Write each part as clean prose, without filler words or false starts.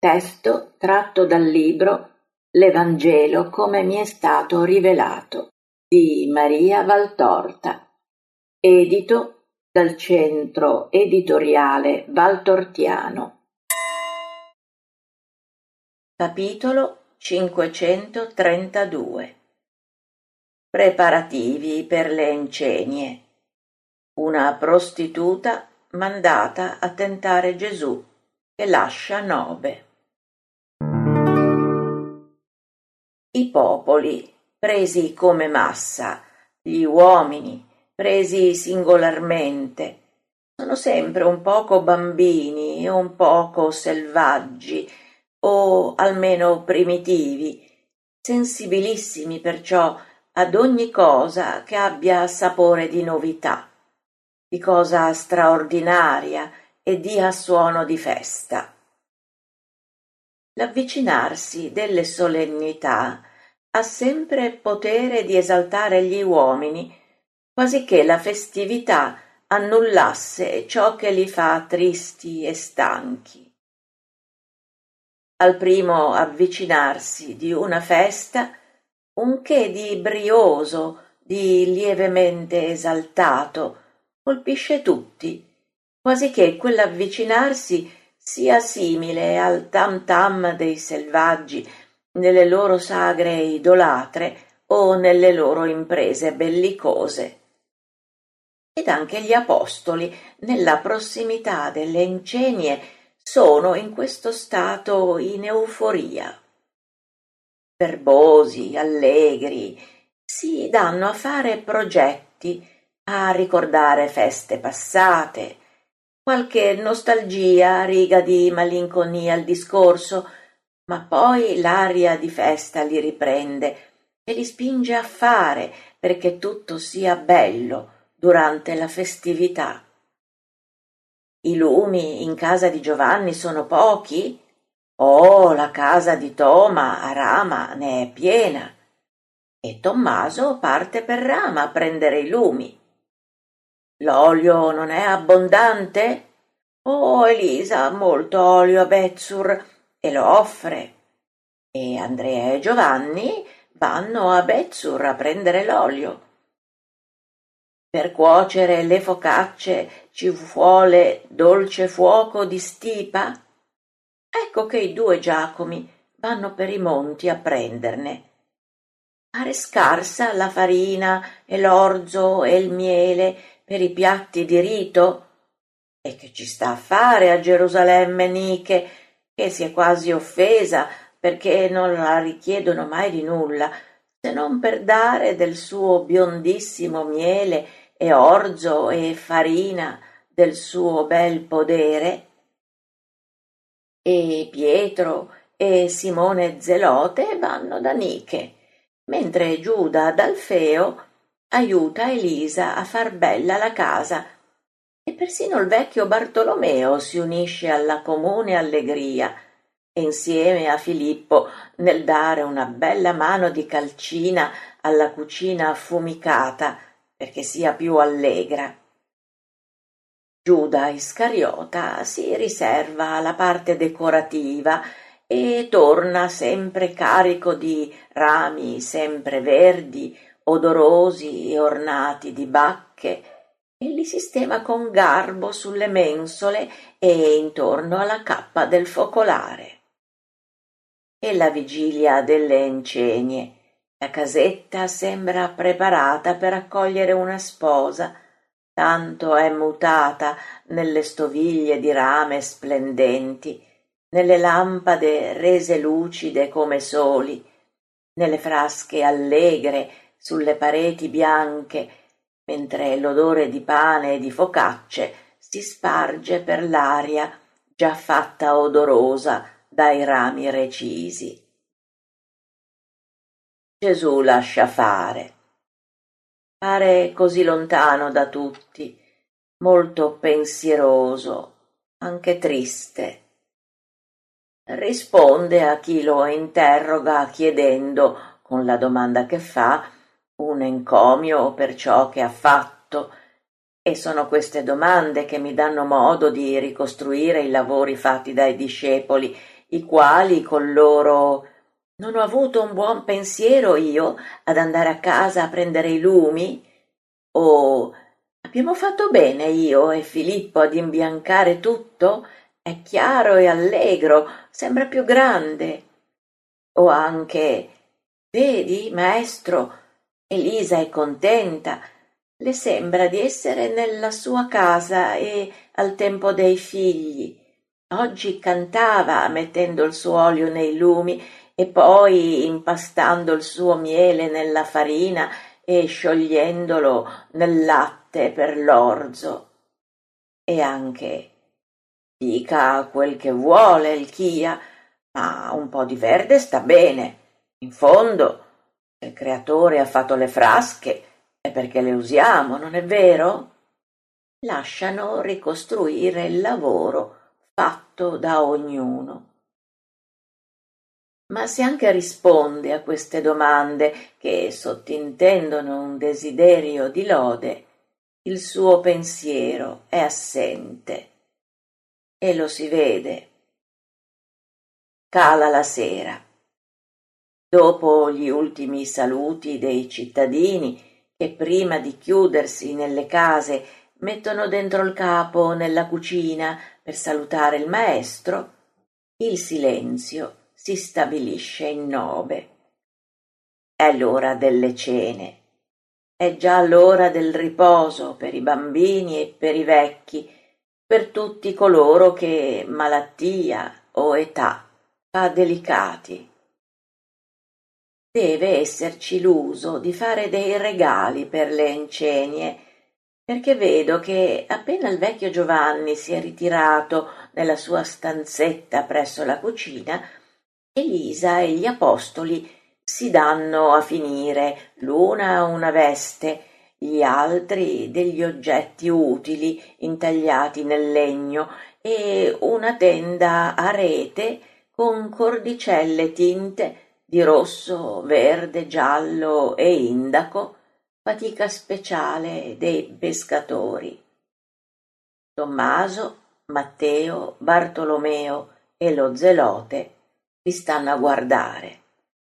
Testo tratto dal libro L'Evangelo come mi è stato rivelato di Maria Valtorta, edito dal Centro Editoriale Valtortiano. Capitolo 532. Preparativi per le encenie. Una prostituta mandata a tentare Gesù che lascia Nobe. I popoli, presi come massa, gli uomini, presi singolarmente, sono sempre un poco bambini e un poco selvaggi, o almeno primitivi, sensibilissimi perciò ad ogni cosa che abbia sapore di novità, di cosa straordinaria e dia suono di festa. L'avvicinarsi delle solennità ha sempre potere di esaltare gli uomini, quasi che la festività annullasse ciò che li fa tristi e stanchi. Al primo avvicinarsi di una festa, un che di brioso, di lievemente esaltato, colpisce tutti, quasi che quell'avvicinarsi sia simile al tam tam dei selvaggi nelle loro sagre idolatre o nelle loro imprese bellicose. Ed anche gli apostoli, nella prossimità delle encenie, sono in questo stato in euforia. Verbosi, allegri, si danno a fare progetti, a ricordare feste passate. Qualche nostalgia riga di malinconia il discorso, ma poi l'aria di festa li riprende e li spinge a fare perché tutto sia bello durante la festività. I lumi in casa di Giovanni sono pochi? Oh, la casa di Toma a Rama ne è piena. E Tommaso parte per Rama a prendere i lumi. L'olio non è abbondante? Oh, Elisa ha molto olio a Bezzur e lo offre. E Andrea e Giovanni vanno a Bezzur a prendere l'olio. Per cuocere le focacce ci vuole dolce fuoco di stipa? Ecco che i due Giacomi vanno per i monti a prenderne. Pare scarsa la farina e l'orzo e il miele per i piatti di rito? E che ci sta a fare a Gerusalemme Niche, che si è quasi offesa perché non la richiedono mai di nulla, se non per dare del suo biondissimo miele e orzo e farina del suo bel podere? E Pietro e Simone Zelote vanno da Niche, mentre Giuda d'Alfeo aiuta Elisa a far bella la casa, e persino il vecchio Bartolomeo si unisce alla comune allegria, e insieme a Filippo nel dare una bella mano di calcina alla cucina affumicata perché sia più allegra. Giuda Iscariota si riserva la parte decorativa e torna sempre carico di rami sempre verdi, odorosi e ornati di bacche, e li sistema con garbo sulle mensole e intorno alla cappa del focolare. E la vigilia delle encenie, la casetta sembra preparata per accogliere una sposa, tanto è mutata nelle stoviglie di rame splendenti, nelle lampade rese lucide come soli, nelle frasche allegre sulle pareti bianche, mentre l'odore di pane e di focacce si sparge per l'aria già fatta odorosa dai rami recisi. Gesù lascia fare. Pare così lontano da tutti, molto pensieroso, anche triste. Risponde a chi lo interroga chiedendo, con la domanda che fa, un encomio per ciò che ha fatto, e sono queste domande che mi danno modo di ricostruire i lavori fatti dai discepoli i quali con loro «Non ho avuto un buon pensiero io ad andare a casa a prendere i lumi?» o «Abbiamo fatto bene io e Filippo ad imbiancare tutto? È chiaro e allegro, sembra più grande». O anche «Vedi, maestro, Elisa è contenta, le sembra di essere nella sua casa e al tempo dei figli. Oggi cantava mettendo il suo olio nei lumi e poi impastando il suo miele nella farina e sciogliendolo nel latte per l'orzo». E anche «Dica quel che vuole il Chia, ma un po' di verde sta bene. In fondo, se il creatore ha fatto le frasche è perché le usiamo, non è vero?» Lasciano ricostruire il lavoro fatto da ognuno. Ma se anche risponde a queste domande che sottintendono un desiderio di lode, il suo pensiero è assente e lo si vede. Cala la sera. Dopo gli ultimi saluti dei cittadini che prima di chiudersi nelle case mettono dentro il capo nella cucina per salutare il maestro, il silenzio si stabilisce in nove. È l'ora delle cene. È già l'ora del riposo per i bambini e per i vecchi, per tutti coloro che malattia o età fa delicati. Deve esserci l'uso di fare dei regali per le encenie, perché vedo che appena il vecchio Giovanni si è ritirato nella sua stanzetta presso la cucina, Elisa e gli apostoli si danno a finire, l'una una veste, gli altri degli oggetti utili intagliati nel legno e una tenda a rete con cordicelle tinte di rosso, verde, giallo e indaco, fatica speciale dei pescatori. Tommaso, Matteo, Bartolomeo e lo zelote li stanno a guardare.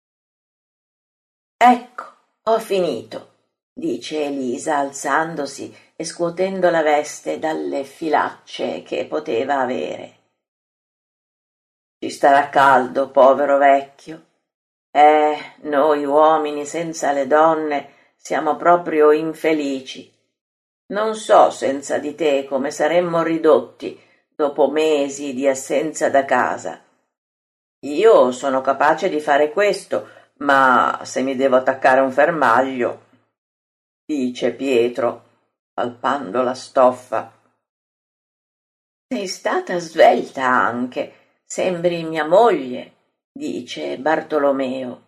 «Ecco, ho finito», dice Elisa alzandosi e scuotendo la veste dalle filacce che poteva avere. «Ci starà caldo, povero vecchio. Noi uomini senza le donne siamo proprio infelici. Non so senza di te come saremmo ridotti dopo mesi di assenza da casa. Io sono capace di fare questo, ma se mi devo attaccare un fermaglio», dice Pietro, palpando la stoffa. «Sei stata svelta anche, sembri mia moglie», dice Bartolomeo.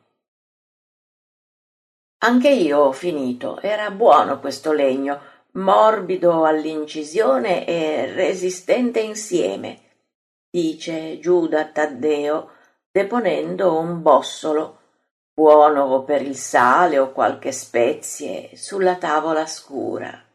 «Anche io ho finito, era buono questo legno, morbido all'incisione e resistente insieme», dice Giuda Taddeo, deponendo un bossolo, buono per il sale o qualche spezie, sulla tavola scura.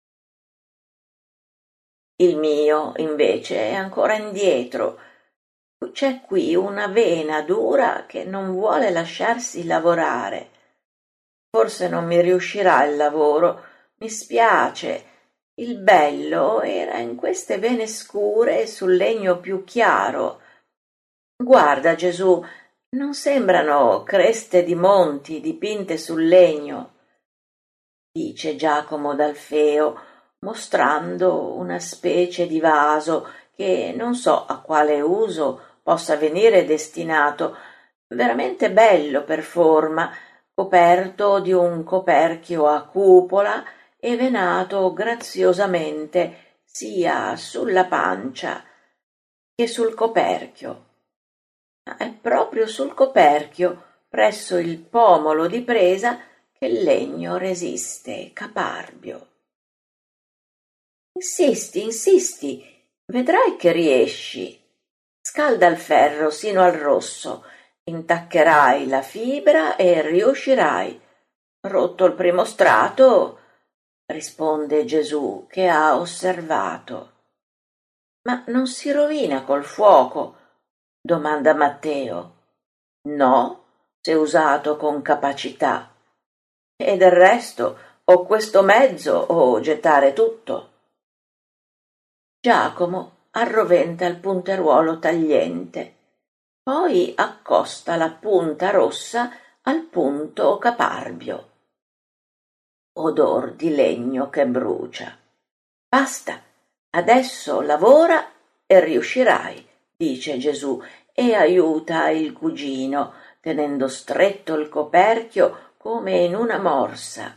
Il mio, invece, è ancora indietro. C'è qui una vena dura che non vuole lasciarsi lavorare. Forse non mi riuscirà il lavoro, mi spiace. Il bello era in queste vene scure sul legno più chiaro. Guarda, Gesù, non sembrano creste di monti dipinte sul legno, dice Giacomo d'Alfeo, mostrando una specie di vaso che non so a quale uso possa venire destinato, veramente bello per forma, coperto di un coperchio a cupola e venato graziosamente sia sulla pancia che sul coperchio. È proprio sul coperchio, presso il pomolo di presa, che il legno resiste caparbio. Insisti, insisti, vedrai che riesci. Scalda il ferro sino al rosso, intaccherai la fibra e riuscirai. Rotto il primo strato, risponde Gesù, che ha osservato. Ma non si rovina col fuoco. domanda Matteo. No, se usato con capacità. E del resto o questo mezzo o gettare tutto. Giacomo arroventa il punteruolo tagliente, poi accosta la punta rossa al punto caparbio. Odor di legno che brucia. Basta, adesso lavora e riuscirai, dice Gesù e aiuta il cugino, tenendo stretto il coperchio come in una morsa.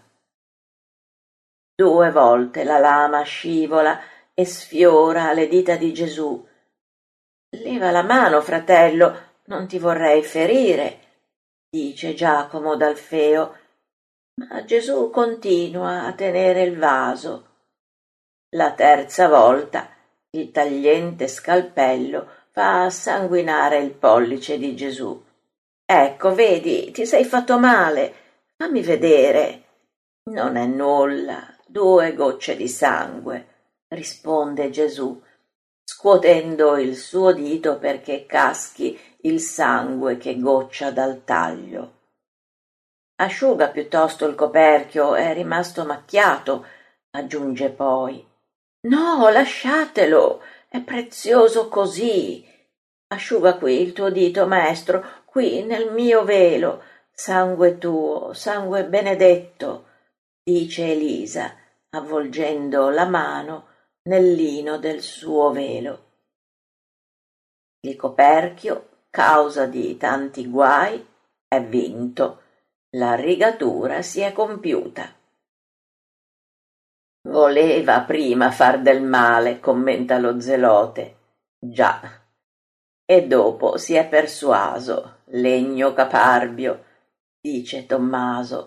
2 volte la lama scivola e sfiora le dita di Gesù. Leva la mano, fratello, non ti vorrei ferire, dice Giacomo d'Alfeo, ma Gesù continua a tenere il vaso. La terza volta il tagliente scalpello fa sanguinare il pollice di Gesù. Ecco, vedi, ti sei fatto male, fammi vedere. Non è nulla, 2 gocce di sangue, risponde Gesù, scuotendo il suo dito perché caschi il sangue che goccia dal taglio. Asciuga piuttosto il coperchio, è rimasto macchiato, aggiunge poi. No, lasciatelo, è prezioso così. Asciuga qui il tuo dito, maestro, qui nel mio velo, sangue tuo, sangue benedetto, dice Elisa, avvolgendo la mano nel lino del suo velo. Il coperchio, causa di tanti guai, è vinto, la rigatura si è compiuta. Voleva prima far del male, commenta lo zelote. Già. E dopo si è persuaso, legno caparbio, dice Tommaso.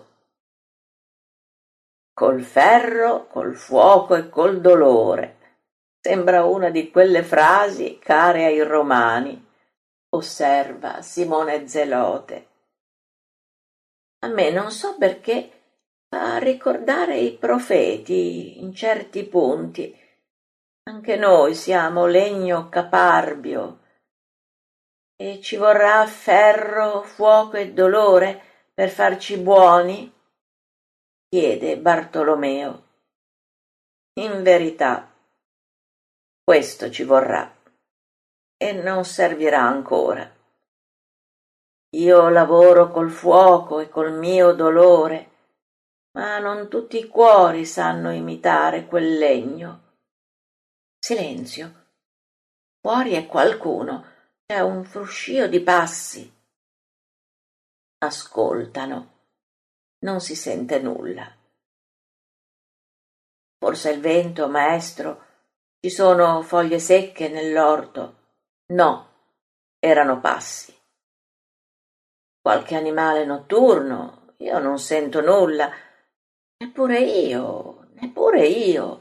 Col ferro, col fuoco e col dolore. Sembra una di quelle frasi care ai romani, osserva Simone Zelote. A me non so perché fa ricordare i profeti in certi punti. Anche noi siamo legno caparbio e ci vorrà ferro, fuoco e dolore per farci buoni? Chiede Bartolomeo. In verità, questo ci vorrà e non servirà ancora. Io lavoro col fuoco e col mio dolore, ma non tutti i cuori sanno imitare quel legno. Silenzio. Fuori è qualcuno, c'è un fruscio di passi. Ascoltano. Non si sente nulla. Forse il vento, maestro? Ci sono foglie secche nell'orto? No, erano passi. Qualche animale notturno? Io non sento nulla. Neppure io.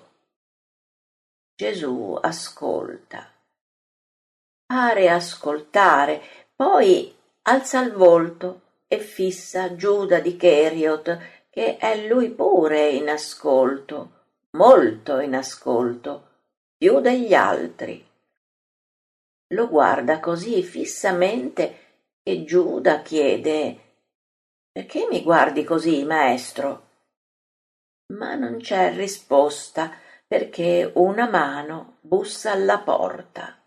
Gesù ascolta. Pare ascoltare, poi alza il volto e fissa Giuda di Cheriot, che è lui pure in ascolto, molto in ascolto, più degli altri. Lo guarda così fissamente che Giuda chiede: «Perché mi guardi così, maestro?» Ma non c'è risposta, perché una mano bussa alla porta.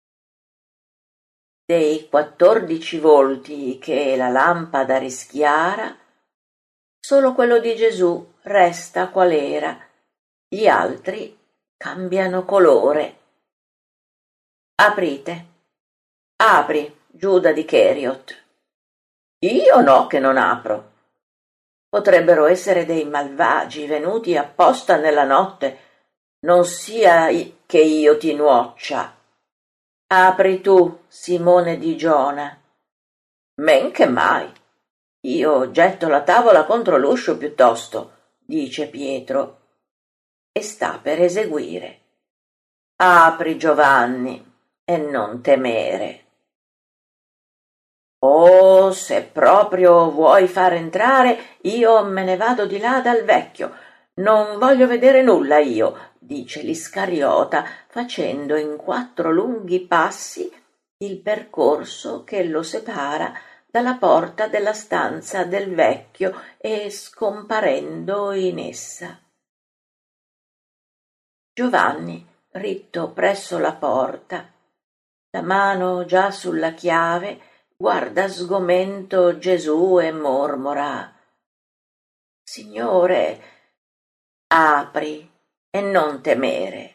Dei 14 volti che la lampada rischiara, solo quello di Gesù resta qual era, gli altri cambiano colore. Aprite. Apri, Giuda di Cheriot. Io no che non apro. Potrebbero essere dei malvagi venuti apposta nella notte. Non sia che io ti nuoccia. Apri tu, Simone di Giona. Men che mai. Io getto la tavola contro l'uscio piuttosto, dice Pietro, e sta per eseguire. Apri, Giovanni, e non temere. Oh, se proprio vuoi far entrare, io me ne vado di là dal vecchio. Non voglio vedere nulla io, dice l'Iscariota, facendo in 4 lunghi passi il percorso che lo separa dalla porta della stanza del vecchio e scomparendo in essa. Giovanni, ritto presso la porta, la mano già sulla chiave, guarda sgomento Gesù e mormora: «Signore, apri e non temere».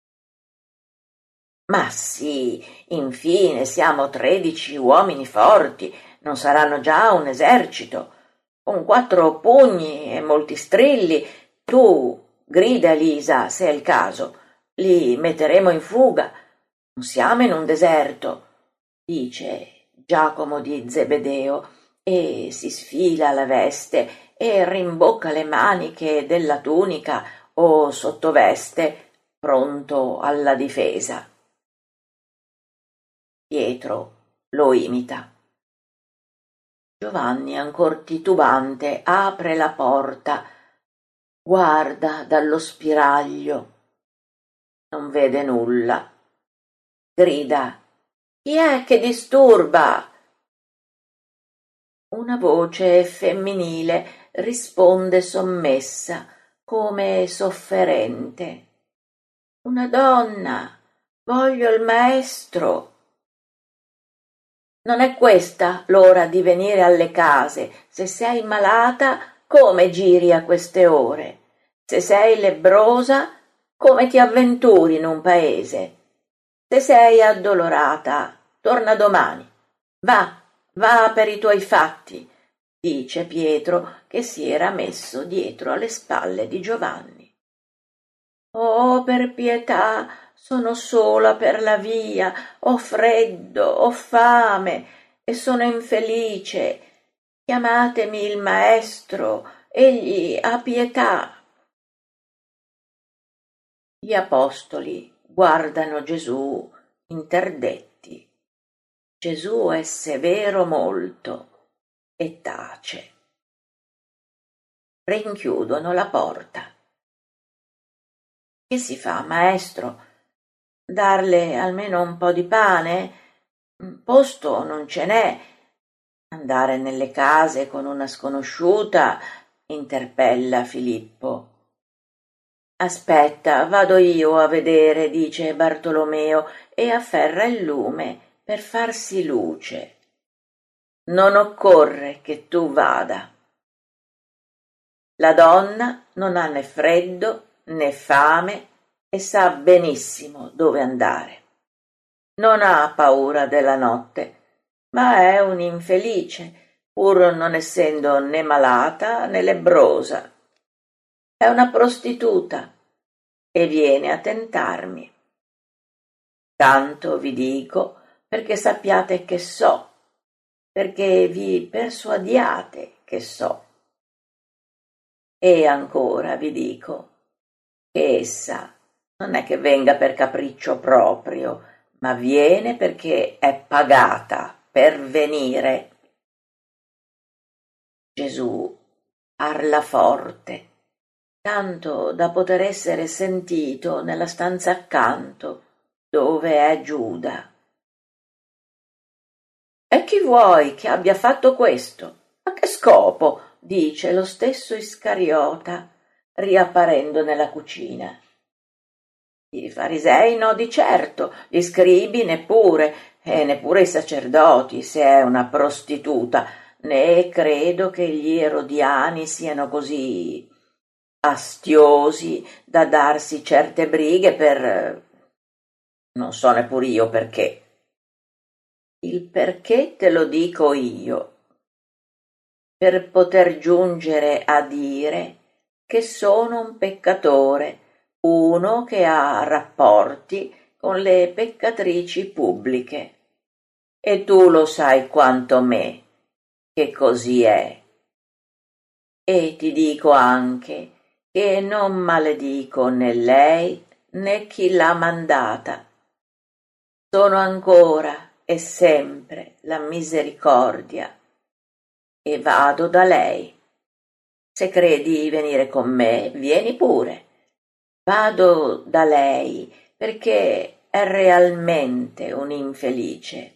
«Ma sì, infine siamo 13 uomini forti, non saranno già un esercito? Con 4 pugni e molti strilli, tu grida Elisa se è il caso, li metteremo in fuga. Non siamo in un deserto», dice Giacomo di Zebedeo, e si sfila la veste e rimbocca le maniche della tunica o sottoveste, pronto alla difesa. Pietro lo imita. Giovanni, ancor titubante, apre la porta, guarda dallo spiraglio, non vede nulla. Grida: «Chi è che disturba?» Una voce femminile risponde sommessa, come sofferente: «Una donna, voglio il maestro». Non è questa l'ora di venire alle case. Se sei malata, come giri a queste ore? Se sei lebbrosa, come ti avventuri in un paese? Se sei addolorata, torna domani. Va per i tuoi fatti, dice Pietro, che si era messo dietro alle spalle di Giovanni. «Oh, per pietà, sono sola per la via, ho freddo, ho fame e sono infelice. Chiamatemi il maestro, egli ha pietà». Gli apostoli guardano Gesù interdetti. Gesù è severo molto e tace. Rinchiudono la porta. «Che si fa, maestro? Darle almeno un po' di pane? Posto non ce n'è. Andare nelle case con una sconosciuta?» interpella Filippo. «Aspetta, vado io a vedere», dice Bartolomeo, e afferra il lume per farsi luce. «Non occorre che tu vada». La donna non ha né freddo né fame e sa benissimo dove andare. Non ha paura della notte, ma è un'infelice, pur non essendo né malata né lebbrosa. È una prostituta e viene a tentarmi. Tanto vi dico perché sappiate che so, perché vi persuadiate che so. E ancora vi dico che essa non è che venga per capriccio proprio, ma viene perché è pagata per venire. Gesù parla forte, tanto da poter essere sentito nella stanza accanto, dove è Giuda. «E chi vuoi che abbia fatto questo? A che scopo?» dice lo stesso Iscariota, riapparendo nella cucina. «I farisei no di certo, gli scribi neppure, e neppure i sacerdoti, se è una prostituta, né credo che gli erodiani siano così astiosi da darsi certe brighe per... non so neppur io perché». «Il perché te lo dico io, per poter giungere a dire che sono un peccatore, uno che ha rapporti con le peccatrici pubbliche. E tu lo sai quanto me, che così è. E ti dico anche che non maledico né lei né chi l'ha mandata. Sono ancora e sempre la misericordia e vado da lei. Se credi venire con me, vieni pure. Vado da lei perché è realmente un infelice.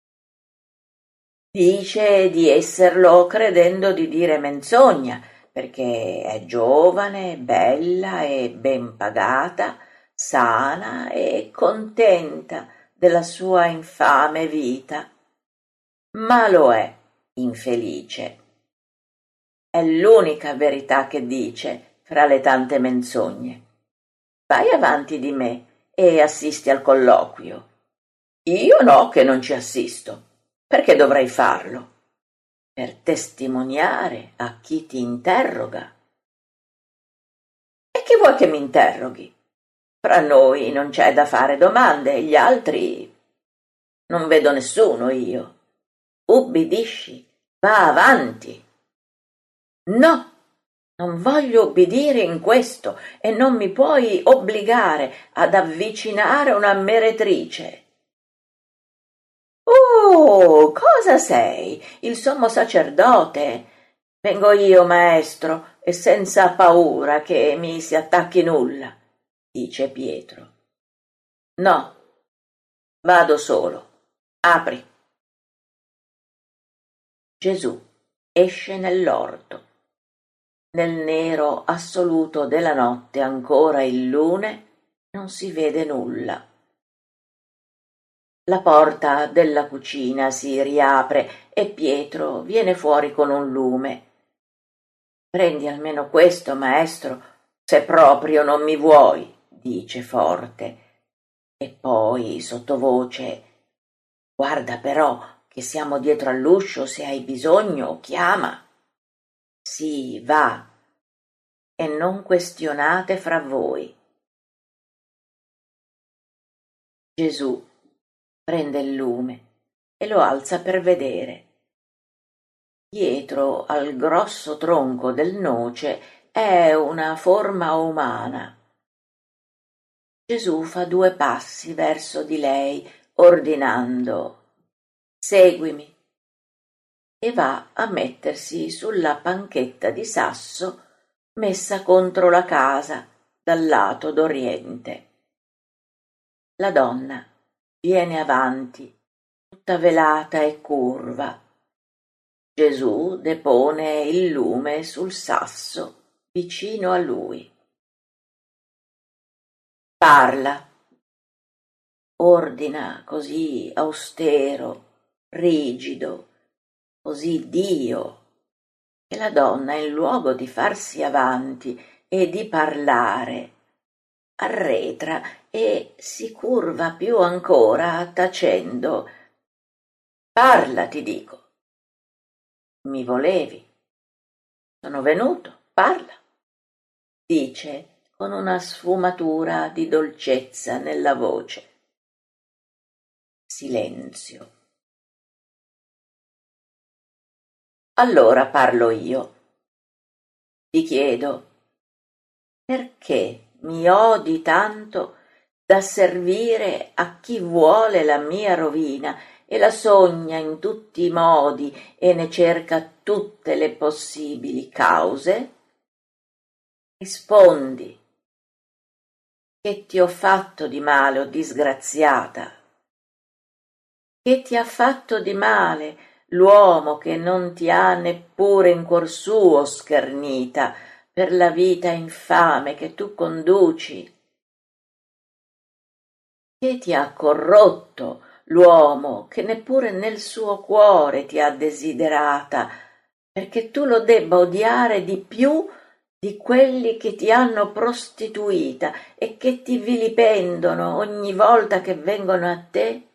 Dice di esserlo credendo di dire menzogna, perché è giovane, bella e ben pagata, sana e contenta della sua infame vita. Ma lo è infelice. È l'unica verità che dice fra le tante menzogne. Vai avanti di me e assisti al colloquio. Io no, che non ci assisto. Perché dovrei farlo? Per testimoniare a chi ti interroga. E chi vuoi che mi interroghi? Fra noi non c'è da fare domande, gli altri non vedo nessuno io. Ubbidisci, va avanti. No, non voglio obbedire in questo e non mi puoi obbligare ad avvicinare una meretrice. Oh, cosa sei? Il sommo sacerdote? Vengo io, maestro, e senza paura che mi si attacchi nulla, dice Pietro. No, vado solo. Apri. Gesù esce nell'orto. Nel nero assoluto della notte ancora il lune non si vede nulla. La porta della cucina si riapre e Pietro viene fuori con un lume. Prendi almeno questo, maestro, se proprio non mi vuoi, dice forte. E poi sottovoce: guarda però che siamo dietro all'uscio, se hai bisogno chiama. Sì, va, e non questionate fra voi. Gesù prende il lume e lo alza per vedere. Dietro al grosso tronco del noce è una forma umana. Gesù fa 2 passi verso di lei, ordinando: seguimi, e va a mettersi sulla panchetta di sasso messa contro la casa dal lato d'oriente. La donna viene avanti, tutta velata e curva. Gesù depone il lume sul sasso vicino a lui. Parla, ordina così austero, rigido, così Dio, che la donna, in luogo di farsi avanti e di parlare, arretra e si curva più ancora, tacendo: parla, ti dico. Mi volevi. Sono venuto, parla, dice con una sfumatura di dolcezza nella voce. Silenzio. Allora parlo io. Ti chiedo, perché mi odi tanto da servire a chi vuole la mia rovina e la sogna in tutti i modi e ne cerca tutte le possibili cause? Rispondi. Che ti ho fatto di male, o disgraziata? Che ti ha fatto di male l'uomo che non ti ha neppure in cuor suo schernita per la vita infame che tu conduci? Che ti ha corrotto l'uomo che neppure nel suo cuore ti ha desiderata, perché tu lo debba odiare di più di quelli che ti hanno prostituita e che ti vilipendono ogni volta che vengono a te?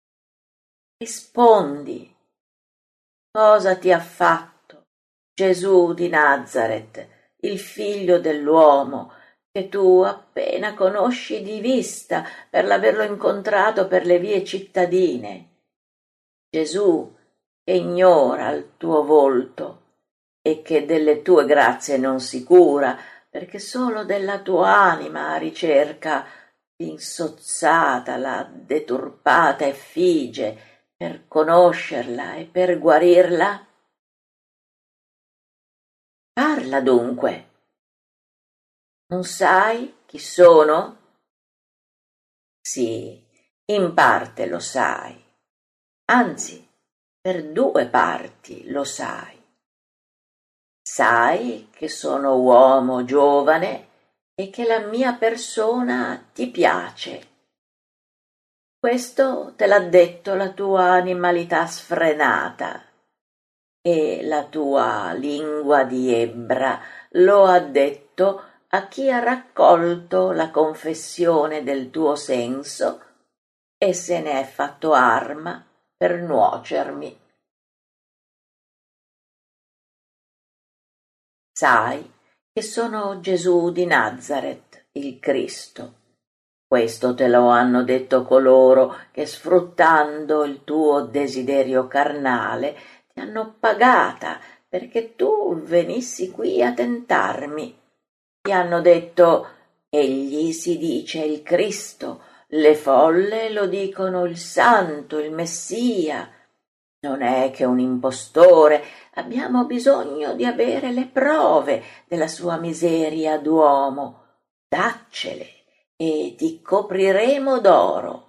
Rispondi, cosa ti ha fatto Gesù di Nazaret, il figlio dell'uomo, che tu appena conosci di vista per l'averlo incontrato per le vie cittadine? Gesù che ignora il tuo volto e che delle tue grazie non si cura, perché solo della tua anima ricerca l'insozzata, la deturpata effigie per conoscerla e per guarirla? Parla dunque. Non sai chi sono? Sì, in parte lo sai, anzi, per due parti lo sai. Sai che sono uomo giovane e che la mia persona ti piace. Questo te l'ha detto la tua animalità sfrenata e la tua lingua di ebbra lo ha detto a chi ha raccolto la confessione del tuo senso e se ne è fatto arma per nuocermi. Sai che sono Gesù di Nazaret, il Cristo. Questo te lo hanno detto coloro che, sfruttando il tuo desiderio carnale, ti hanno pagata perché tu venissi qui a tentarmi. Ti hanno detto: egli si dice il Cristo, le folle lo dicono il Santo, il Messia. Non è che un impostore, abbiamo bisogno di avere le prove della sua miseria d'uomo. Daccele e ti copriremo d'oro.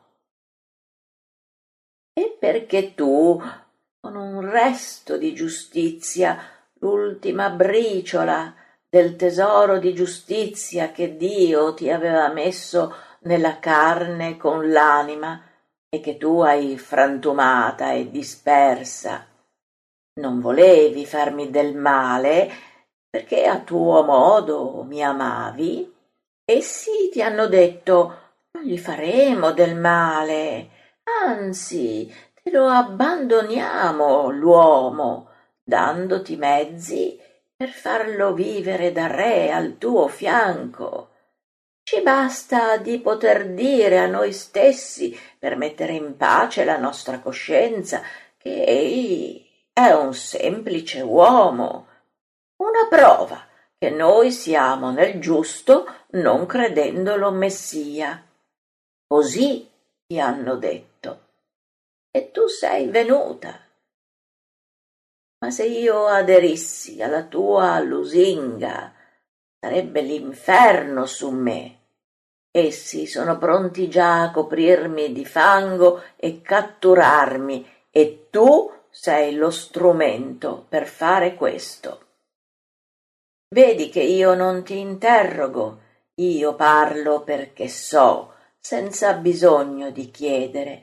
E perché tu, con un resto di giustizia, l'ultima briciola del tesoro di giustizia che Dio ti aveva messo nella carne con l'anima e che tu hai frantumata e dispersa, non volevi farmi del male perché a tuo modo mi amavi? Essi ti hanno detto: non gli faremo del male, anzi te lo abbandoniamo l'uomo, dandoti mezzi per farlo vivere da re al tuo fianco. Ci basta di poter dire a noi stessi, per mettere in pace la nostra coscienza, che egli è un semplice uomo, una prova che noi siamo nel giusto non credendolo Messia. Così ti hanno detto. E tu sei venuta. Ma se io aderissi alla tua lusinga, sarebbe l'inferno su me. Essi sono pronti già a coprirmi di fango e catturarmi, e tu sei lo strumento per fare questo. Vedi che io non ti interrogo, io parlo perché so, senza bisogno di chiedere.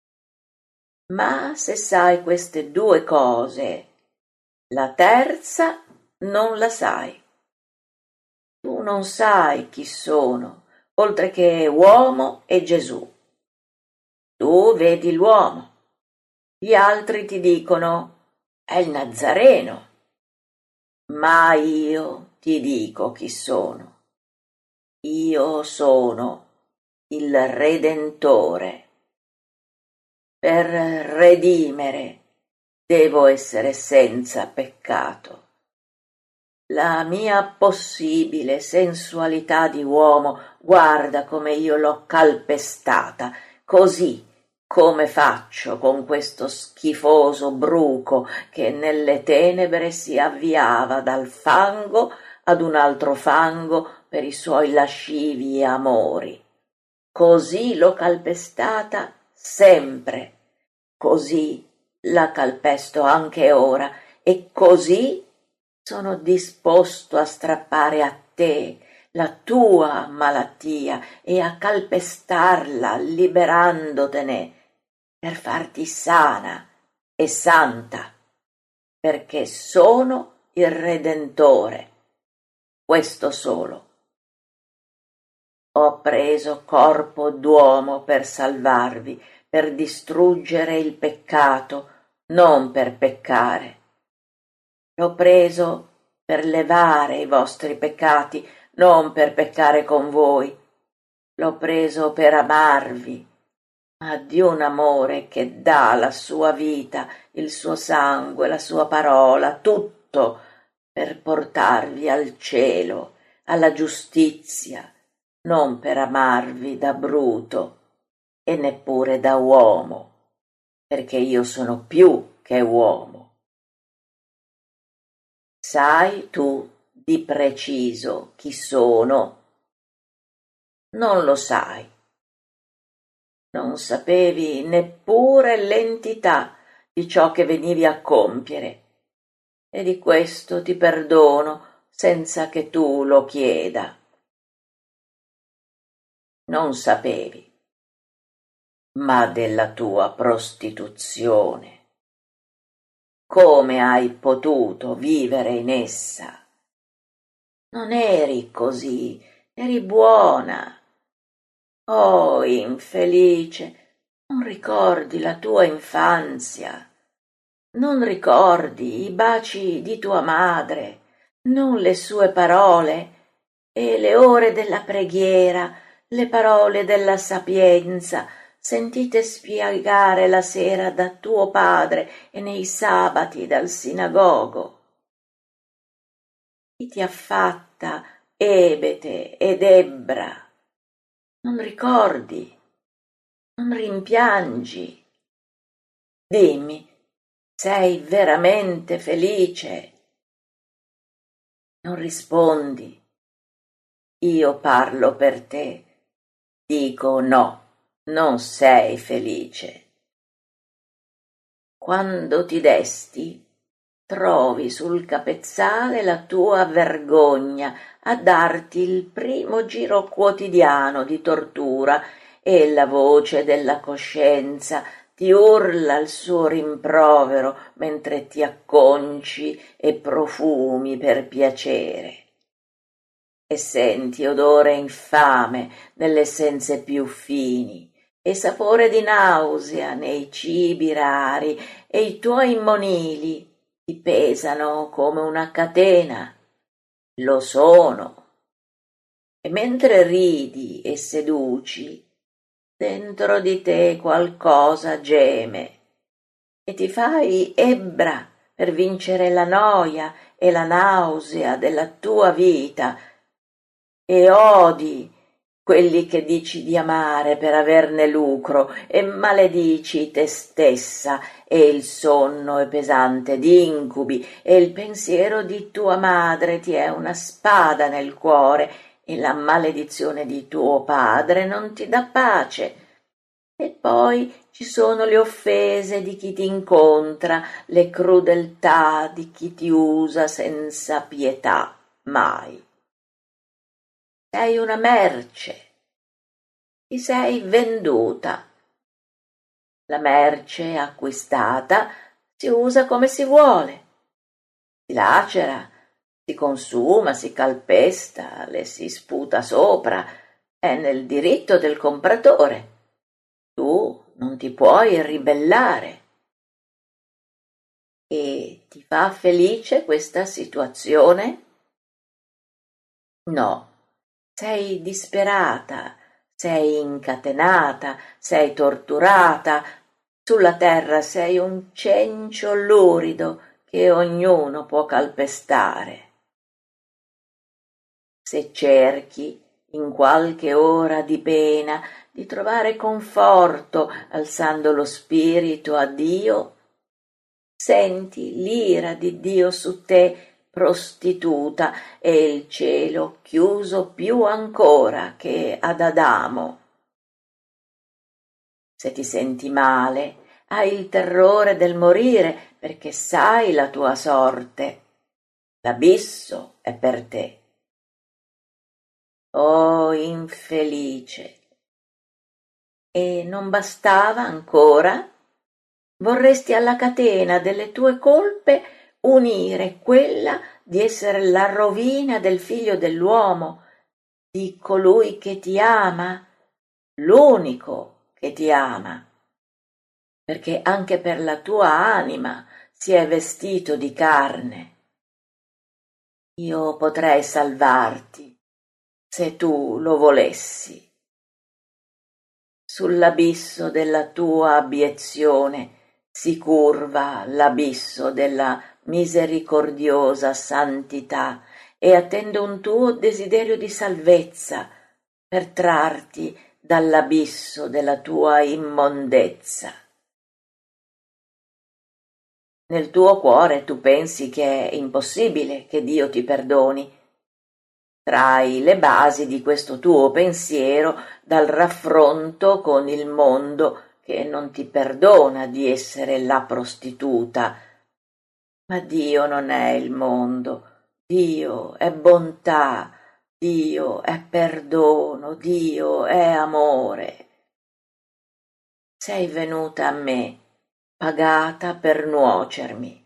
Ma se sai queste due cose, la terza non la sai. Tu non sai chi sono, oltre che uomo e Gesù. Tu vedi l'uomo, gli altri ti dicono: è il Nazareno. Ma io ti dico chi sono. Io sono il Redentore. Per redimere devo essere senza peccato. La mia possibile sensualità di uomo, guarda come io l'ho calpestata, così come faccio con questo schifoso bruco che nelle tenebre si avviava dal fango ad un altro fango per i suoi lascivi amori. Così l'ho calpestata sempre, così la calpesto anche ora e così sono disposto a strappare a te la tua malattia e a calpestarla liberandotene per farti sana e santa, perché sono il Redentore, questo solo. Ho preso corpo d'uomo per salvarvi, per distruggere il peccato, non per peccare. L'ho preso per levare i vostri peccati, non per peccare con voi. L'ho preso per amarvi, ma di un amore che dà la sua vita, il suo sangue, la sua parola, tutto per portarvi al cielo, alla giustizia, non per amarvi da bruto e neppure da uomo, perché io sono più che uomo. Sai tu di preciso chi sono? Non lo sai. non sapevi neppure l'entità di ciò che venivi a compiere, e di questo ti perdono senza che tu lo chieda. Non sapevi, ma della tua prostituzione. Come hai potuto vivere in essa? Non eri così, eri buona. Oh, infelice, non ricordi la tua infanzia, non ricordi i baci di tua madre, non le sue parole e le ore della preghiera, le parole della sapienza, sentite spiegare la sera da tuo padre e nei sabati dal sinagogo. Chi ti ha fatta Ebete ed Ebbra? Non ricordi, non rimpiangi. Dimmi, sei veramente felice? Non rispondi. Io parlo per te. Dico no, non sei felice. Quando ti desti, trovi sul capezzale la tua vergogna a darti il primo giro quotidiano di tortura e la voce della coscienza ti urla il suo rimprovero mentre ti acconci e profumi per piacere. E senti odore infame nelle essenze più fini e sapore di nausea nei cibi rari e i tuoi monili ti pesano come una catena. Lo sono. E mentre ridi e seduci, dentro di te qualcosa geme e ti fai ebbra per vincere la noia e la nausea della tua vita e odi quelli che dici di amare per averne lucro e maledici te stessa e il sonno è pesante d'incubi e il pensiero di tua madre ti è una spada nel cuore e la maledizione di tuo padre non ti dà pace. E poi ci sono le offese di chi ti incontra, le crudeltà di chi ti usa senza pietà mai. Sei una merce, ti sei venduta. La merce acquistata si usa come si vuole, si lacera, si consuma, si calpesta, le si sputa sopra, è nel diritto del compratore. Tu non ti puoi ribellare. E ti fa felice questa situazione? No. Sei disperata, sei incatenata, sei torturata, sulla terra sei un cencio lurido che ognuno può calpestare. Se cerchi, in qualche ora di pena, di trovare conforto alzando lo spirito a Dio, senti l'ira di Dio su te prostituta e il cielo chiuso più ancora che ad Adamo. Se ti senti male, hai il terrore del morire perché sai la tua sorte. L'abisso è per te. Oh, infelice! E non bastava ancora? Vorresti alla catena delle tue colpe unire quella di essere la rovina del figlio dell'uomo, di colui che ti ama, l'unico che ti ama, perché anche per la tua anima si è vestito di carne. Io potrei salvarti se tu lo volessi. Sull'abisso della tua abiezione si curva l'abisso della misericordiosa santità e attende un tuo desiderio di salvezza per trarti dall'abisso della tua immondezza. Nel tuo cuore tu pensi che è impossibile che Dio ti perdoni, trai le basi di questo tuo pensiero dal raffronto con il mondo che non ti perdona di essere la prostituta. Ma Dio non è il mondo, Dio è bontà, Dio è perdono, Dio è amore. Sei venuta a me, pagata per nuocermi.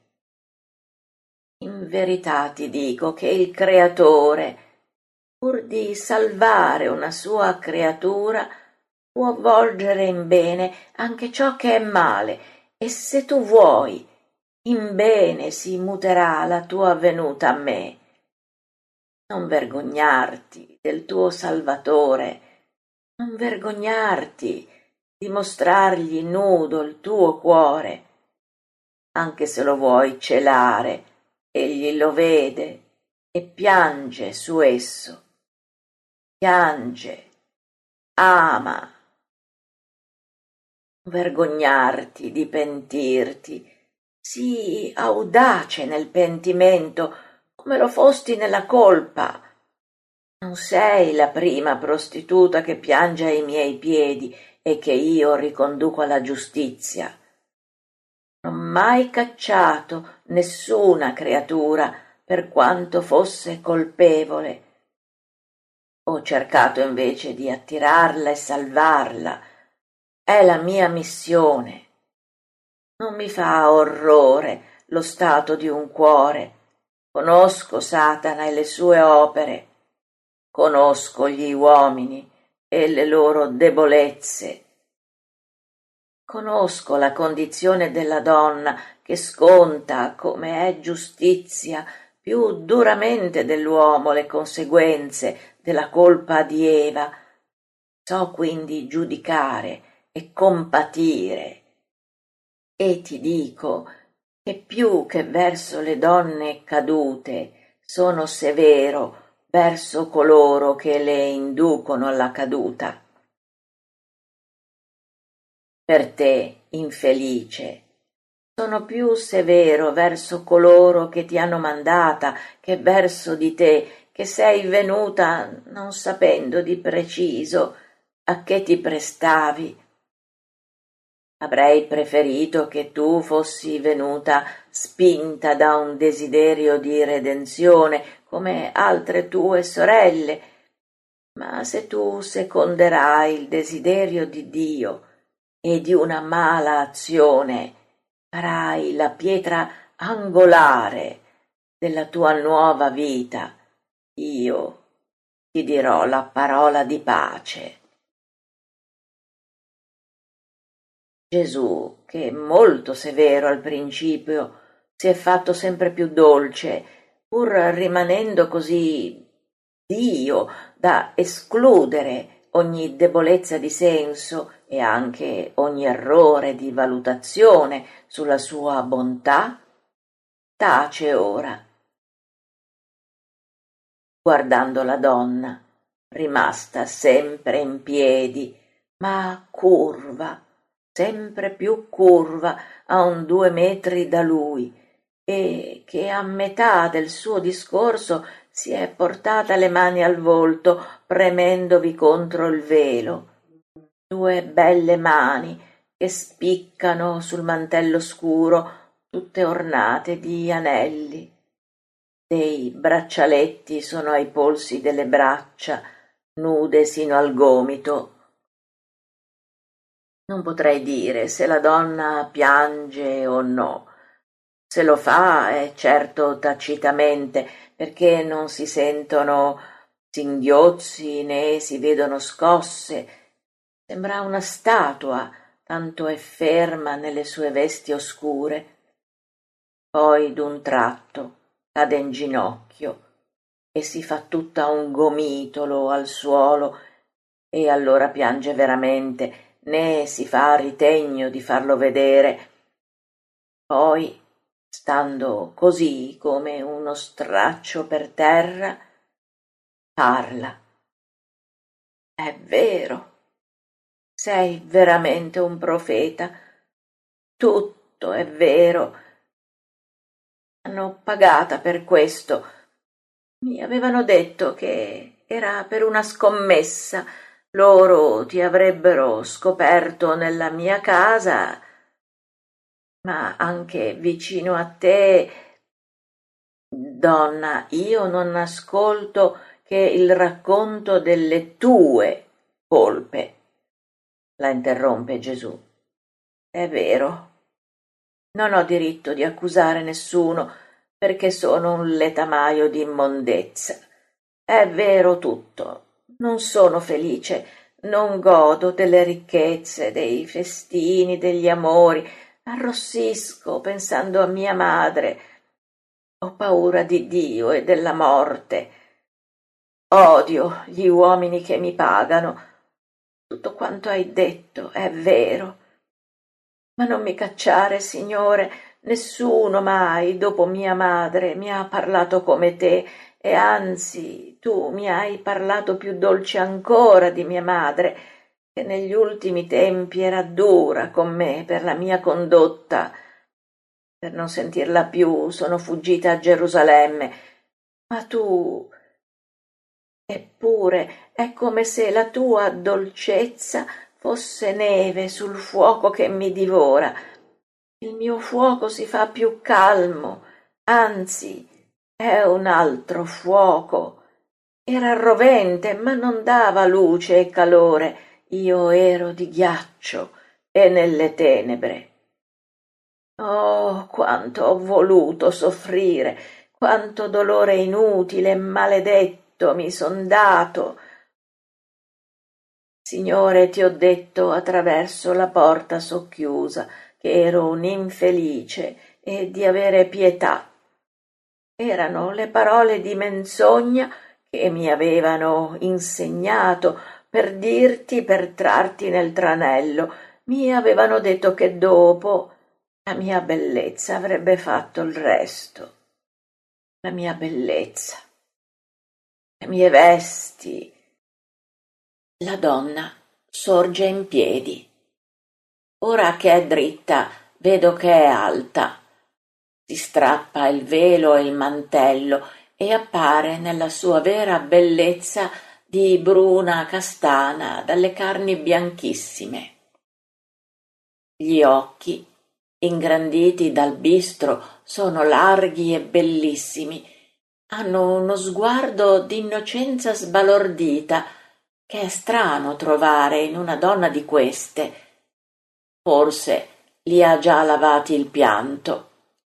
In verità ti dico che il Creatore, pur di salvare una sua creatura, può volgere in bene anche ciò che è male, e se tu vuoi, in bene si muterà la tua venuta a me. Non vergognarti del tuo Salvatore, non vergognarti di mostrargli nudo il tuo cuore, anche se lo vuoi celare, egli lo vede e piange su esso. Piange, ama. Non vergognarti di pentirti, sii audace nel pentimento, come lo fosti nella colpa. Non sei la prima prostituta che piange ai miei piedi e che io riconduco alla giustizia. Non ho mai cacciato nessuna creatura per quanto fosse colpevole. Ho cercato invece di attirarla e salvarla. È la mia missione. Non mi fa orrore lo stato di un cuore. Conosco Satana e le sue opere. Conosco gli uomini e le loro debolezze. Conosco la condizione della donna che sconta, come è giustizia, più duramente dell'uomo le conseguenze della colpa di Eva. So quindi giudicare e compatire. E ti dico che più che verso le donne cadute sono severo verso coloro che le inducono alla caduta. Per te, infelice, sono più severo verso coloro che ti hanno mandata che verso di te, che sei venuta non sapendo di preciso a che ti prestavi. Avrei preferito che tu fossi venuta spinta da un desiderio di redenzione, come altre tue sorelle, ma se tu seconderai il desiderio di Dio e di una mala azione, farai la pietra angolare della tua nuova vita, io ti dirò la parola di pace. Gesù, che molto severo al principio, si è fatto sempre più dolce, pur rimanendo così Dio da escludere ogni debolezza di senso e anche ogni errore di valutazione sulla sua bontà, tace ora, guardando la donna, rimasta sempre in piedi, ma curva, sempre più curva a un 2 metri da lui, e che a metà del suo discorso si è portata le mani al volto, premendovi contro il velo. 2 belle mani che spiccano sul mantello scuro, tutte ornate di anelli. Dei braccialetti sono ai polsi delle braccia, nude sino al gomito. Non potrei dire se la donna piange o no. Se lo fa è certo tacitamente, perché non si sentono singhiozzi né si vedono scosse. Sembra una statua, tanto è ferma nelle sue vesti oscure. Poi d'un tratto cade in ginocchio e si fa tutta un gomitolo al suolo, e allora piange veramente, né si fa ritegno di farlo vedere. Poi, stando così come uno straccio per terra, parla. È vero, sei veramente un profeta, tutto è vero. Hanno pagata per questo, Mi avevano detto che era per una scommessa. Loro ti avrebbero scoperto nella mia casa, ma anche vicino a te. Donna, io non ascolto che il racconto delle tue colpe, la interrompe Gesù. È vero, non ho diritto di accusare nessuno perché sono un letamaio di immondezza. È vero tutto. Non sono felice, non godo delle ricchezze, dei festini, degli amori. Arrossisco pensando a mia madre. Ho paura di Dio e della morte. Odio gli uomini che mi pagano. Tutto quanto hai detto è vero. Ma non mi cacciare, Signore, nessuno mai, dopo mia madre, mi ha parlato come te, e anzi tu mi hai parlato più dolce ancora di mia madre, che negli ultimi tempi era dura con me per la mia condotta. Per non sentirla più sono fuggita a Gerusalemme, ma tu. Eppure è come se la tua dolcezza fosse neve sul fuoco che mi divora. Il mio fuoco si fa più calmo, anzi è un altro fuoco. Era rovente, ma non dava luce e calore. Io ero di ghiaccio e nelle tenebre. Oh, quanto ho voluto soffrire, quanto dolore inutile e maledetto mi son dato. Signore, ti ho detto attraverso la porta socchiusa che ero un infelice e di avere pietà. Erano le parole di menzogna che mi avevano insegnato per trarti nel tranello. Mi avevano detto che dopo la mia bellezza avrebbe fatto il resto. La mia bellezza, le mie vesti. La donna sorge in piedi. Ora che è dritta, vedo che è alta. Si strappa il velo e il mantello e appare nella sua vera bellezza di bruna castana dalle carni bianchissime. Gli occhi, ingranditi dal bistro, sono larghi e bellissimi. Hanno uno sguardo d'innocenza sbalordita che è strano trovare in una donna di queste. Forse li ha già lavati il pianto.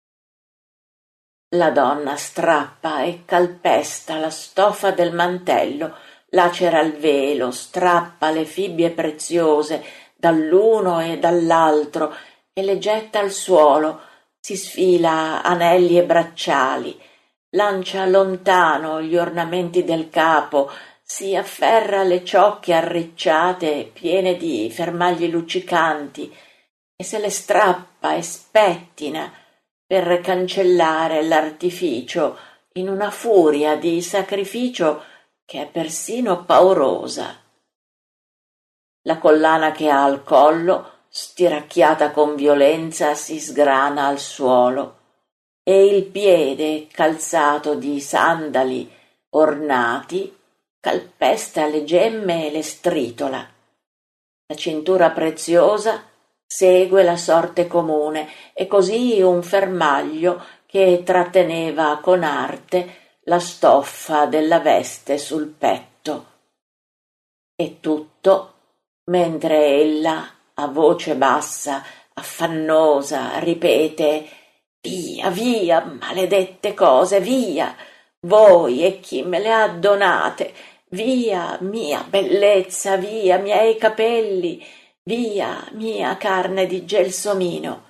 La donna strappa e calpesta la stoffa del mantello, lacera il velo, strappa le fibbie preziose dall'uno e dall'altro e le getta al suolo, si sfila anelli e bracciali, lancia lontano gli ornamenti del capo, si afferra le ciocche arricciate piene di fermagli luccicanti e se le strappa e spettina per cancellare l'artificio in una furia di sacrificio che è persino paurosa. La collana che ha al collo, stiracchiata con violenza, si sgrana al suolo e il piede calzato di sandali ornati calpesta le gemme e le stritola. La cintura preziosa segue la sorte comune e così un fermaglio che tratteneva con arte la stoffa della veste sul petto. E tutto mentre ella, a voce bassa, affannosa, ripete: «Via, via, maledette cose, via! Voi e chi me le ha donate! Via, mia bellezza, via, miei capelli! Via, mia carne di gelsomino!»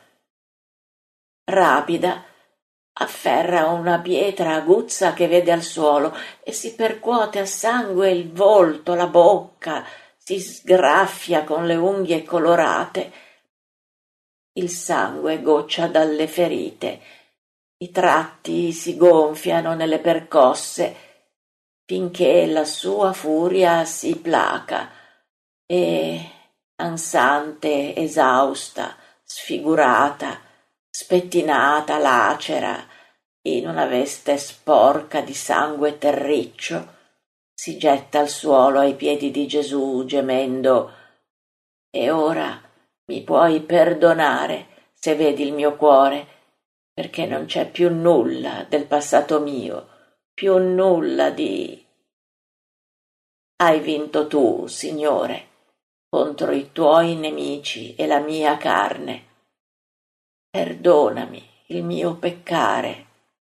Rapida, afferra una pietra aguzza che vede al suolo e si percuote a sangue il volto, la bocca, si sgraffia con le unghie colorate. Il sangue goccia dalle ferite, i tratti si gonfiano nelle percosse, finché la sua furia si placa e, ansante, esausta, sfigurata, spettinata, lacera, in una veste sporca di sangue terriccio, si getta al suolo ai piedi di Gesù gemendo: «E ora mi puoi perdonare se vedi il mio cuore, perché non c'è più nulla del passato mio, più nulla di...» Hai vinto tu, Signore, contro i tuoi nemici e la mia carne. Perdonami il mio peccare.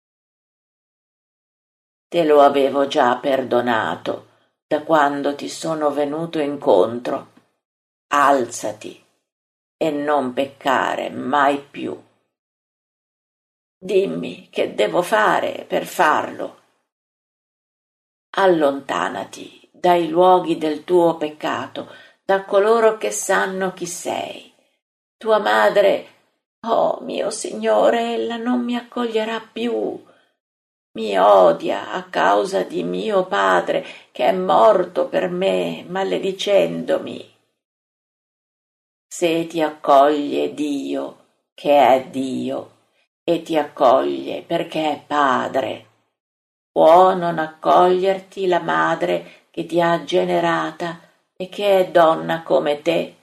Te lo avevo già perdonato da quando ti sono venuto incontro. Alzati e non peccare mai più. Dimmi che devo fare per farlo. Allontanati dai luoghi del tuo peccato, da coloro che sanno chi sei. Tua madre, oh mio Signore, ella non mi accoglierà più. Mi odia a causa di mio padre che è morto per me, maledicendomi. Se ti accoglie Dio, che è Dio, e ti accoglie perché è Padre, può non accoglierti la madre che ti ha generata e che è donna come te?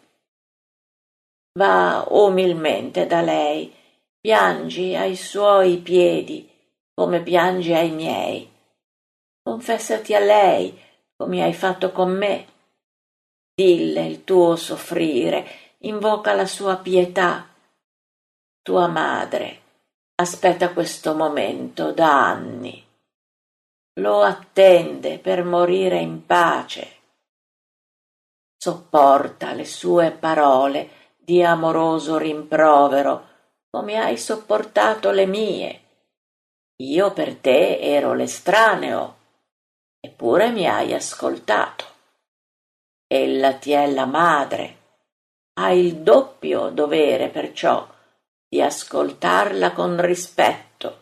Va umilmente da lei, piangi ai suoi piedi come piangi ai miei. Confessati a lei come hai fatto con me. Dille il tuo soffrire, invoca la sua pietà. Tua madre aspetta questo momento da anni. Lo attende per morire in pace. Sopporta le sue parole di amoroso rimprovero, come hai sopportato le mie. Io per te ero l'estraneo, eppure mi hai ascoltato. Ella ti è la madre, hai il doppio dovere perciò di ascoltarla con rispetto.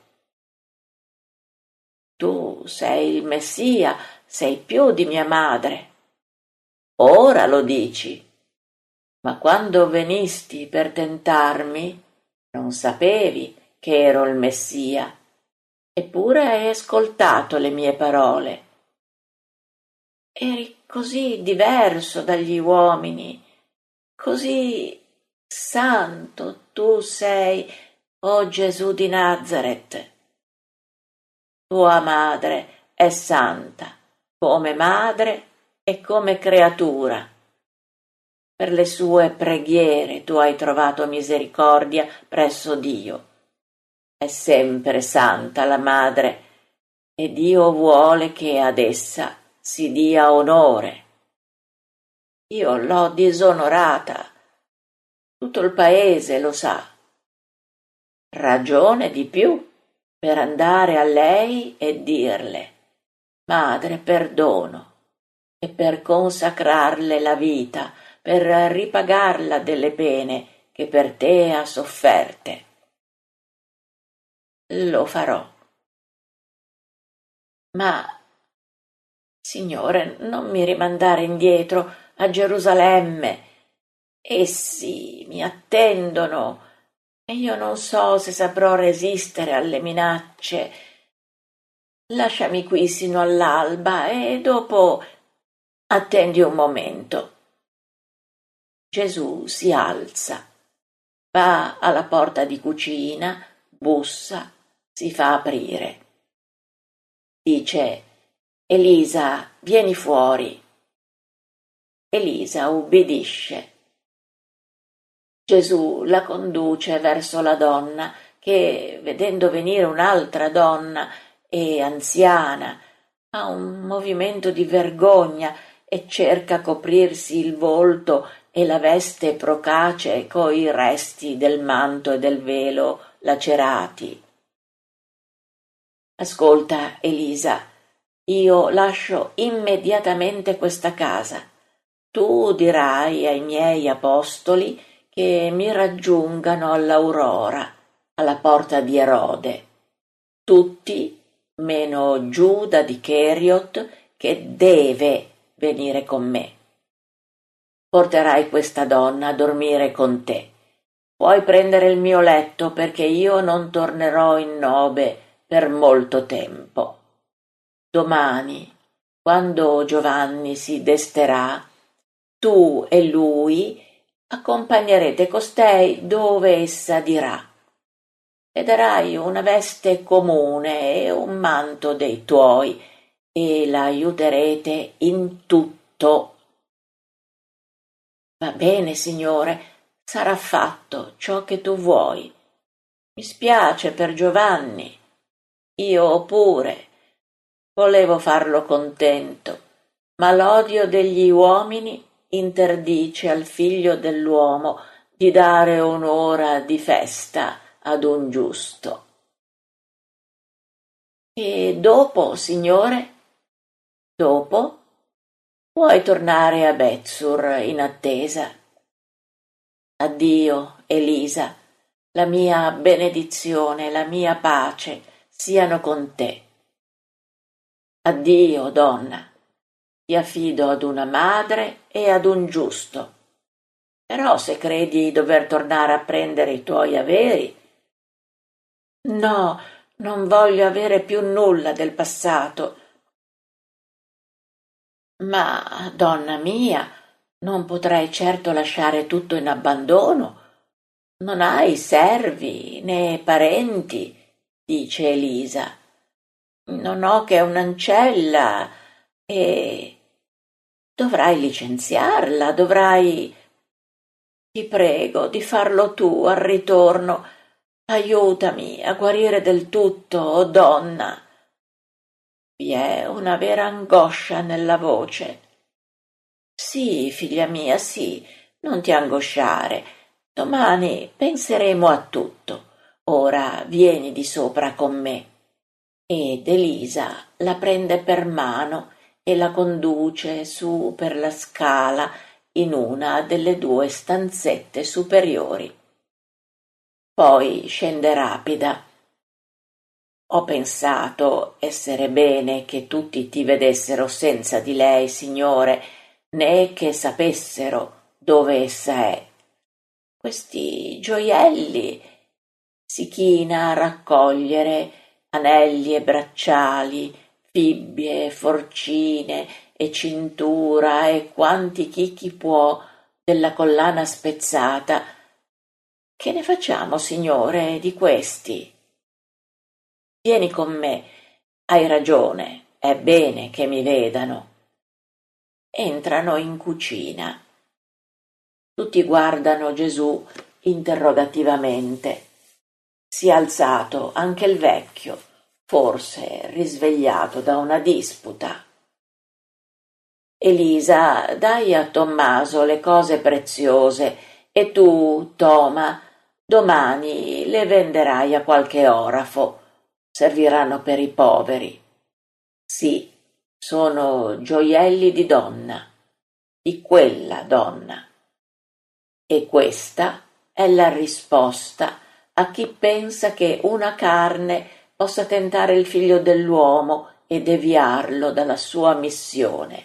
Tu sei il Messia, sei più di mia madre. Ora lo dici, ma quando venisti per tentarmi non sapevi che ero il Messia, eppure hai ascoltato le mie parole. Eri così diverso dagli uomini, così santo tu sei, o Gesù di Nazaret. Tua madre è santa, come madre e come creatura. Per le sue preghiere tu hai trovato misericordia presso Dio. È sempre santa la madre, e Dio vuole che ad essa si dia onore. Io l'ho disonorata, tutto il paese lo sa. Ragione di più per andare a lei e dirle: Madre, perdono, e per consacrarle la vita, per ripagarla delle pene che per te ha sofferte. Lo farò. Ma, Signore, non mi rimandare indietro a Gerusalemme. Essi mi attendono e io non so se saprò resistere alle minacce. Lasciami qui sino all'alba e dopo attendi un momento. Gesù si alza, va alla porta di cucina, bussa, si fa aprire. Dice: Elisa, vieni fuori. Elisa ubbidisce. Gesù la conduce verso la donna che, vedendo venire un'altra donna e anziana, ha un movimento di vergogna e cerca coprirsi il volto e la veste procace coi resti del manto e del velo lacerati. Ascolta, Elisa, io lascio immediatamente questa casa. Tu dirai ai miei apostoli che mi raggiungano all'aurora, alla porta di Erode. Tutti, meno Giuda di Cheriot, che deve venire con me. Porterai questa donna a dormire con te. Puoi prendere il mio letto perché io non tornerò in Nobe per molto tempo. Domani, quando Giovanni si desterà, tu e lui accompagnerete costei dove essa dirà. Le darai una veste comune e un manto dei tuoi e la aiuterete in tutto. Va bene, Signore, sarà fatto ciò che tu vuoi. Mi spiace per Giovanni. Io pure volevo farlo contento, ma l'odio degli uomini interdice al figlio dell'uomo di dare un'ora di festa ad un giusto. E dopo, Signore? Dopo? Puoi tornare a Betsur in attesa. Addio, Elisa, la mia benedizione, la mia pace siano con te. Addio, donna, ti affido ad una madre e ad un giusto. Però se credi di dover tornare a prendere i tuoi averi... No, non voglio avere più nulla del passato. Ma, donna mia, non potrai certo lasciare tutto in abbandono. Non hai servi né parenti, dice Elisa. Non ho che un'ancella e... Dovrai licenziarla, dovrai... Ti prego di farlo tu al ritorno. Aiutami a guarire del tutto, oh donna. Vi è una vera angoscia nella voce. Sì, figlia mia, sì, non ti angosciare. Domani penseremo a tutto. Ora vieni di sopra con me. Ed Elisa la prende per mano e la conduce su per la scala in una delle due stanzette superiori. Poi scende rapida. Ho pensato essere bene che tutti ti vedessero senza di lei, Signore, né che sapessero dove essa è. Questi gioielli si china a raccogliere anelli e bracciali, fibbie, forcine e cintura e quanti chicchi può della collana spezzata. Che ne facciamo, Signore, di questi? Vieni con me, hai ragione, è bene che mi vedano. Entrano in cucina. Tutti guardano Gesù interrogativamente. Si è alzato anche il vecchio, forse risvegliato da una disputa. Elisa, dai a Tommaso le cose preziose e tu, Toma, domani le venderai a qualche orafo. Serviranno per i poveri. Sì, sono gioielli di donna, di quella donna. E questa è la risposta a chi pensa che una carne possa tentare il figlio dell'uomo e deviarlo dalla sua missione.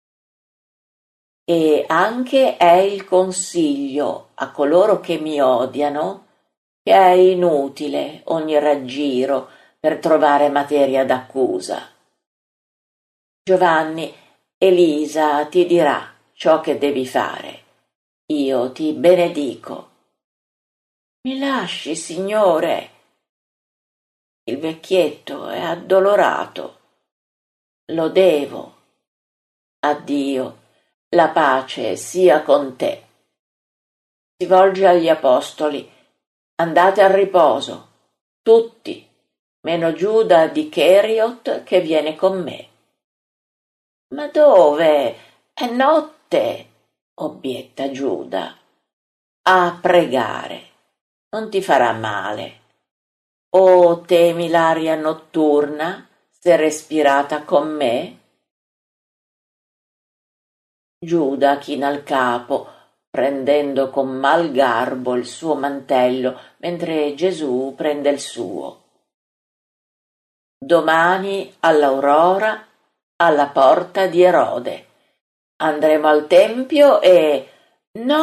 E anche è il consiglio a coloro che mi odiano che è inutile ogni raggiro per trovare materia d'accusa. Giovanni, Elisa ti dirà ciò che devi fare. Io ti benedico. Mi lasci, Signore. Il vecchietto è addolorato. Lo devo. Addio, la pace sia con te. Si volge agli apostoli. Andate al riposo, tutti, meno Giuda di Cheriot che viene con me. Ma dove? È notte, obietta Giuda. A pregare, non ti farà male. O temi l'aria notturna, se respirata con me? Giuda china il capo, prendendo con mal garbo il suo mantello, mentre Gesù prende il suo. Domani all'aurora alla porta di Erode. Andremo al tempio e...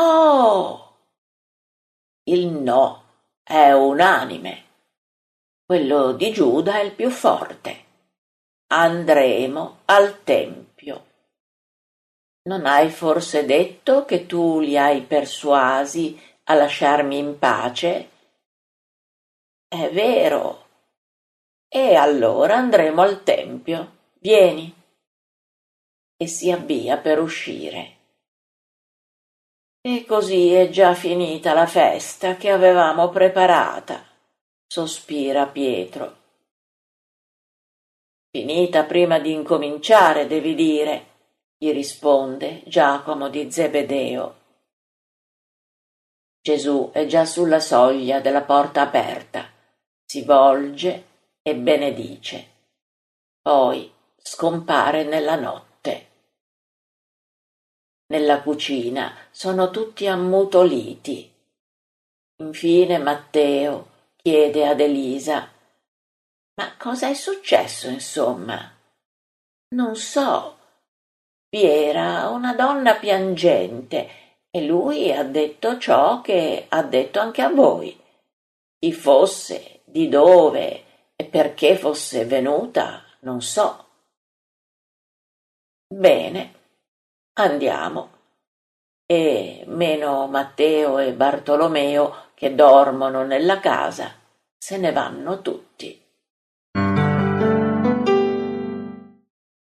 No! Il no è unanime. quello di Giuda è il più forte. Andremo al tempio. Non hai forse detto che tu li hai persuasi a lasciarmi in pace? È vero. E allora andremo al tempio. Vieni. E si avvia per uscire. E così è già finita la festa che avevamo preparata, sospira Pietro. Finita prima di incominciare, devi dire, gli risponde Giacomo di Zebedeo. Gesù è già sulla soglia della porta aperta, si volge e benedice. Poi scompare nella notte. Nella cucina sono tutti ammutoliti. Infine Matteo chiede ad Elisa: «Ma cosa è successo, insomma?» «Non so. Vi era una donna piangente e lui ha detto ciò che ha detto anche a voi. Chi fosse, di dove e perché fosse venuta, non so». «Bene, andiamo». E meno Matteo e Bartolomeo, che dormono nella casa, se ne vanno tutti.